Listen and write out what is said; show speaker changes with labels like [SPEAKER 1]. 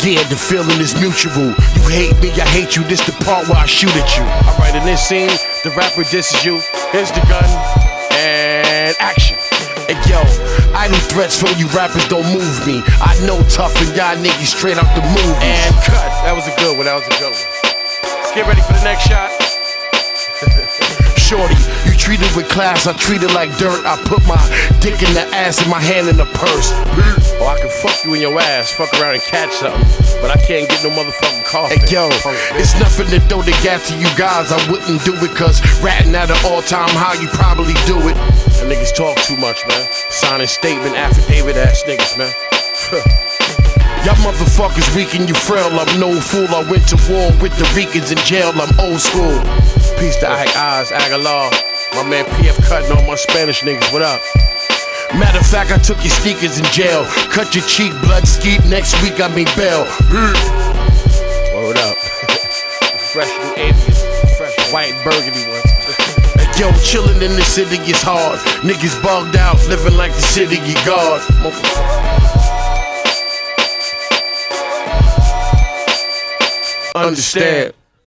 [SPEAKER 1] Yeah, the feeling is mutual. You hate me, I hate you. This the part where I shoot at you.
[SPEAKER 2] Alright, in this scene, the rapper disses you. Here's the gun, and action.
[SPEAKER 1] Hey yo, idle threats from you rappers don't move me. I know tough and y'all niggas straight out the movies.
[SPEAKER 2] And cut. That was a good one, that was a good one. Let's get ready for the next shot.
[SPEAKER 1] Shorty, you treated with class, I treat it like dirt. I put my dick in the ass and my hand in the purse.
[SPEAKER 2] Oh, I can fuck you in your ass, fuck around and catch something, but I can't get no motherfucking coffee.
[SPEAKER 1] Hey yo, it's nothing to throw the gas to you guys. I wouldn't do it, cause ratting at an all-time high, you probably do it.
[SPEAKER 2] And niggas talk too much, man. Signing statement, affidavit ass niggas, man.
[SPEAKER 1] Y'all motherfuckers weak and you frail. I'm no fool, I went to war with the Ricans in jail. I'm old school.
[SPEAKER 2] Peace to Ike Oz, Aguilar. My man PF cutting all my Spanish niggas, what up?
[SPEAKER 1] Matter of fact, I took your sneakers in jail. Cut your cheek, blood skeet, next week I mean bail.
[SPEAKER 2] Word up. Fresh new aliens, fresh white burgundy ones.
[SPEAKER 1] Yo, chillin' in the city is hard. Niggas bugged out, living like the city you guard. Understand.